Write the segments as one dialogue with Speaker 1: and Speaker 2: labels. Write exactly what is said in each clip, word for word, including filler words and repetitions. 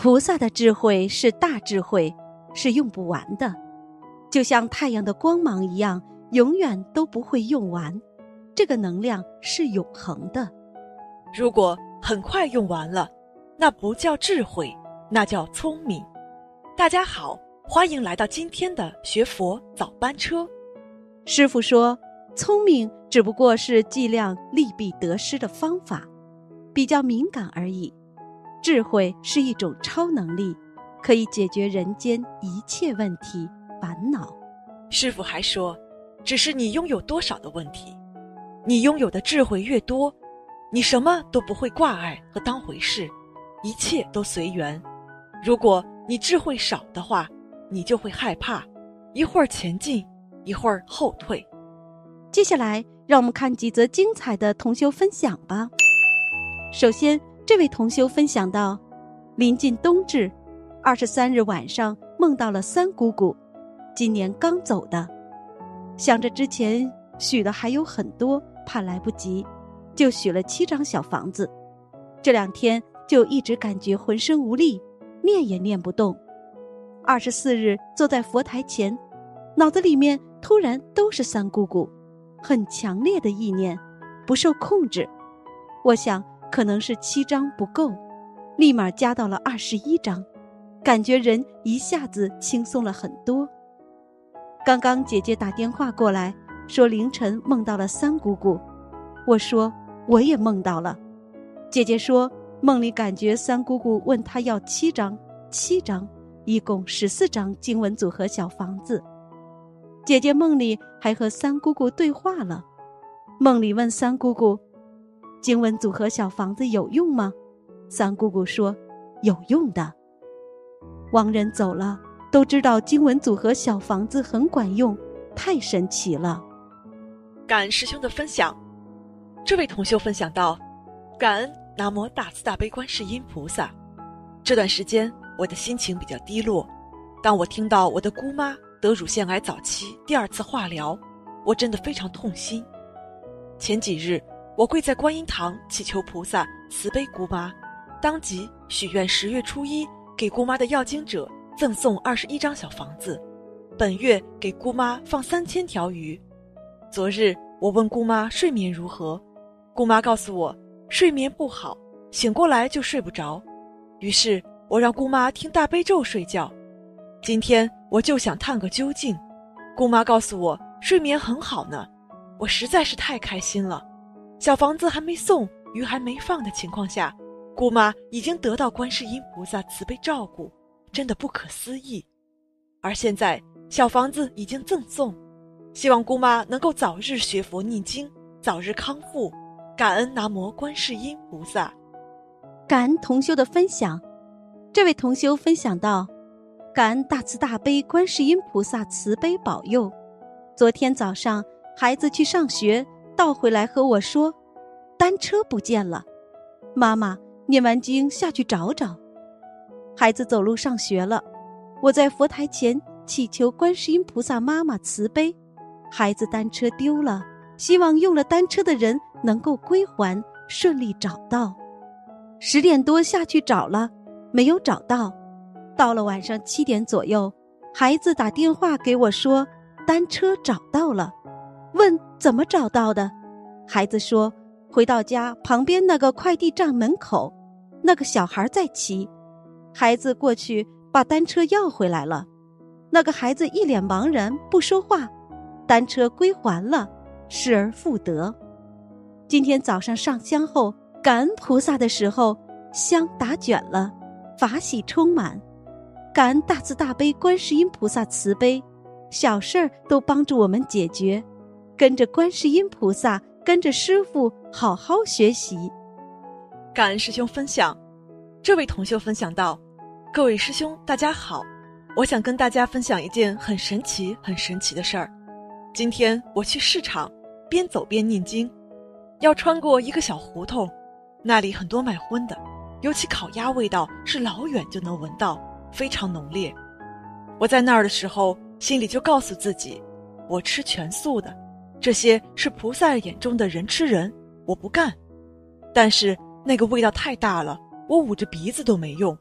Speaker 1: 菩萨的智慧是大智慧，是用不完的，就像太阳的光芒一样，永远都不会用完。这个能量是永恒的。
Speaker 2: 如果很快用完了，那不叫智慧，那叫聪明。大家好，欢迎来到今天的学佛早班车。
Speaker 1: 师父说，聪明只不过是计量利弊得失的方法，比较敏感而已。智慧是一种超能力，可以解决人间一切问题烦恼。
Speaker 2: 师父还说，只是你拥有多少的问题。你拥有的智慧越多，你什么都不会挂碍和当回事，一切都随缘。如果你智慧少的话，你就会害怕，一会儿前进，一会儿后退。
Speaker 1: 接下来让我们看几则精彩的同修分享吧。首先，这位同修分享到，临近冬至，二十三日晚上梦到了三姑姑，今年刚走的，想着之前许的还有很多，怕来不及，就许了七张小房子。这两天就一直感觉浑身无力，念也念不动。二十四日坐在佛台前，脑子里面突然都是三姑姑，很强烈的意念，不受控制。我想可能是七张不够，立马加到了二十一张，感觉人一下子轻松了很多。刚刚姐姐打电话过来，说凌晨梦到了三姑姑，我说我也梦到了。姐姐说梦里感觉三姑姑问她要七张，七张，一共十四张经文组合小房子。姐姐梦里还和三姑姑对话了，梦里问三姑姑，经文组合小房子有用吗？三姑姑说有用的。亡人走了，都知道经文组合小房子很管用，太神奇了。
Speaker 2: 感恩师兄的分享。这位同修分享到，感恩南无大慈大悲观世音菩萨。这段时间我的心情比较低落，当我听到我的姑妈得乳腺癌早期第二次化疗，我真的非常痛心。前几日我跪在观音堂祈求菩萨慈悲姑妈，当即许愿十月初一给姑妈的要经者赠送二十一张小房子，本月给姑妈放三千条鱼。昨日我问姑妈睡眠如何，姑妈告诉我睡眠不好，醒过来就睡不着。于是我让姑妈听大悲咒睡觉。今天我就想探个究竟，姑妈告诉我睡眠很好呢，我实在是太开心了。小房子还没送，鱼还没放的情况下，姑妈已经得到观世音菩萨慈悲照顾，真的不可思议。而现在小房子已经赠送，希望姑妈能够早日学佛念经，早日康复。感恩南无观世音菩萨。
Speaker 1: 感恩同修的分享。这位同修分享到，感恩大慈大悲观世音菩萨慈悲保佑。昨天早上孩子去上学，倒回来和我说单车不见了，妈妈念完经下去找找。孩子走路上学了，我在佛台前祈求观世音菩萨妈妈慈悲，孩子单车丢了，希望用了单车的人能够归还，顺利找到。十点多下去找了，没有找到。到了晚上七点左右，孩子打电话给我说单车找到了，问怎么找到的。孩子说回到家旁边那个快递站门口，那个小孩在骑，孩子过去把单车要回来了。那个孩子一脸茫然不说话，单车归还了，失而复得。今天早上上香后感恩菩萨的时候，香打卷了，法喜充满。感恩大慈大悲观世音菩萨慈悲，小事儿都帮助我们解决，跟着观世音菩萨，跟着师父好好学习。
Speaker 2: 感恩师兄分享。这位同修分享到，各位师兄大家好，我想跟大家分享一件很神奇很神奇的事儿。今天我去市场，边走边念经，要穿过一个小胡同，那里很多卖荤的，尤其烤鸭味道是老远就能闻到，非常浓烈。我在那儿的时候，心里就告诉自己，我吃全素的，这些是菩萨眼中的人吃人，我不干。但是那个味道太大了，我捂着鼻子都没用，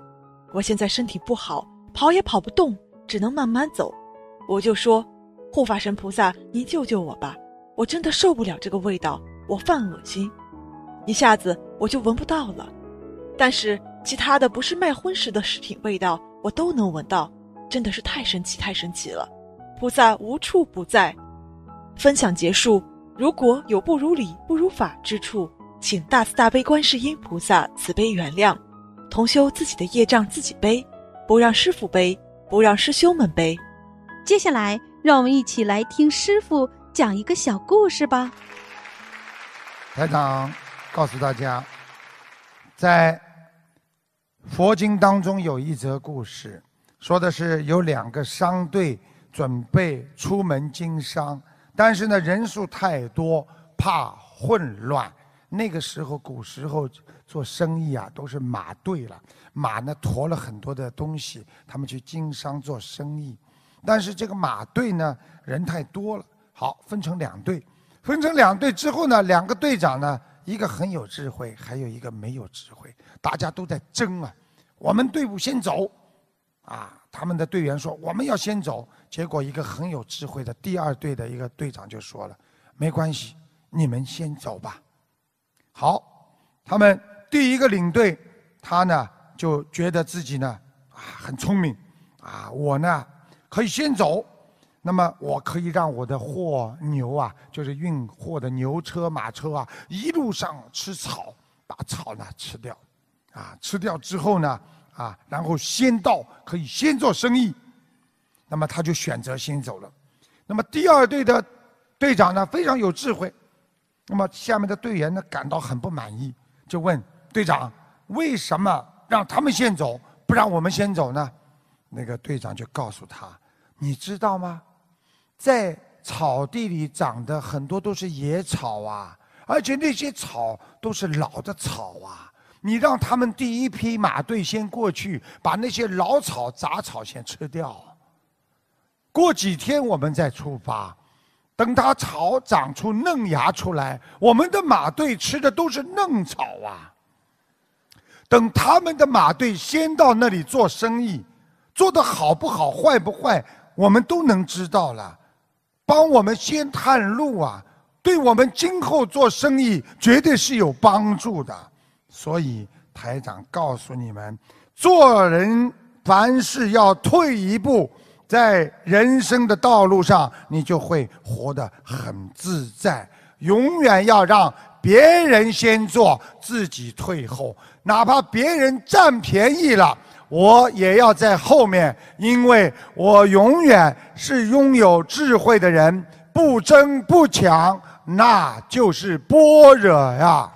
Speaker 2: 我现在身体不好，跑也跑不动，只能慢慢走。我就说，护法神菩萨，您救救我吧，我真的受不了这个味道，我犯恶心。一下子我就闻不到了，但是其他的不是卖荤食的食品味道我都能闻到，真的是太神奇太神奇了，菩萨无处不在。分享结束，如果有不如理不如法之处，请大慈大悲观世音菩萨慈悲原谅，同修自己的业障自己背，不让师父背，不让师兄们背。
Speaker 1: 接下来让我们一起来听师父讲一个小故事吧。
Speaker 3: 台长告诉大家，在佛经当中有一则故事，说的是有两个商队准备出门经商，但是呢人数太多，怕混乱。那个时候古时候做生意啊都是马队了，马呢驮了很多的东西，他们去经商做生意。但是这个马队呢人太多了，好，分成两队。分成两队之后呢，两个队长呢，一个很有智慧，还有一个没有智慧，大家都在争啊。我们队伍先走啊，他们的队员说我们要先走，结果一个很有智慧的第二队的一个队长就说了，没关系，你们先走吧。好，他们第一个领队他呢就觉得自己呢啊很聪明啊，我呢可以先走，那么我可以让我的货牛啊，就是运货的牛车马车啊，一路上吃草，把草呢吃掉啊，吃掉之后呢啊，然后先到，可以先做生意。那么他就选择先走了。那么第二队的队长呢非常有智慧，那么下面的队员呢感到很不满意，就问队长，为什么让他们先走，不让我们先走呢？那个队长就告诉他，你知道吗，在草地里长的很多都是野草啊，而且那些草都是老的草啊，你让他们第一批马队先过去，把那些老草杂草先吃掉，过几天我们再出发，等它草长出嫩芽出来，我们的马队吃的都是嫩草啊。等他们的马队先到那里做生意，做得好不好坏不坏我们都能知道了，帮我们先探路啊，对我们今后做生意绝对是有帮助的。所以台长告诉你们，做人凡事要退一步，在人生的道路上你就会活得很自在，永远要让别人先做，自己退后，哪怕别人占便宜了，我也要在后面，因为我永远是拥有智慧的人，不争不抢，那就是般若呀。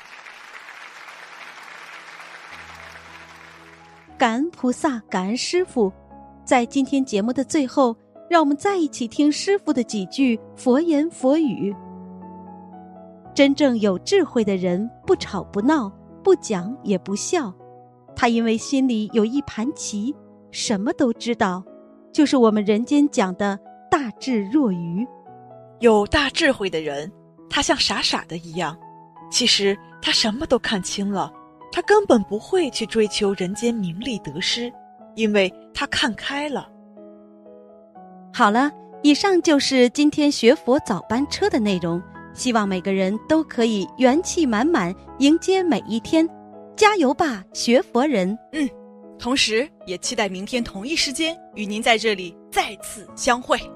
Speaker 1: 感恩菩萨，感恩师父。在今天节目的最后，让我们再一起听师父的几句佛言佛语。真正有智慧的人，不吵不闹，不讲也不笑，他因为心里有一盘棋，什么都知道，就是我们人间讲的大智若愚。
Speaker 2: 有大智慧的人，他像傻傻的一样，其实他什么都看清了，他根本不会去追求人间名利得失，因为他看开了。
Speaker 1: 好了，以上就是今天学佛早班车的内容，希望每个人都可以元气满满迎接每一天，加油吧，学佛人！
Speaker 4: 嗯，同时也期待明天同一时间与您在这里再次相会。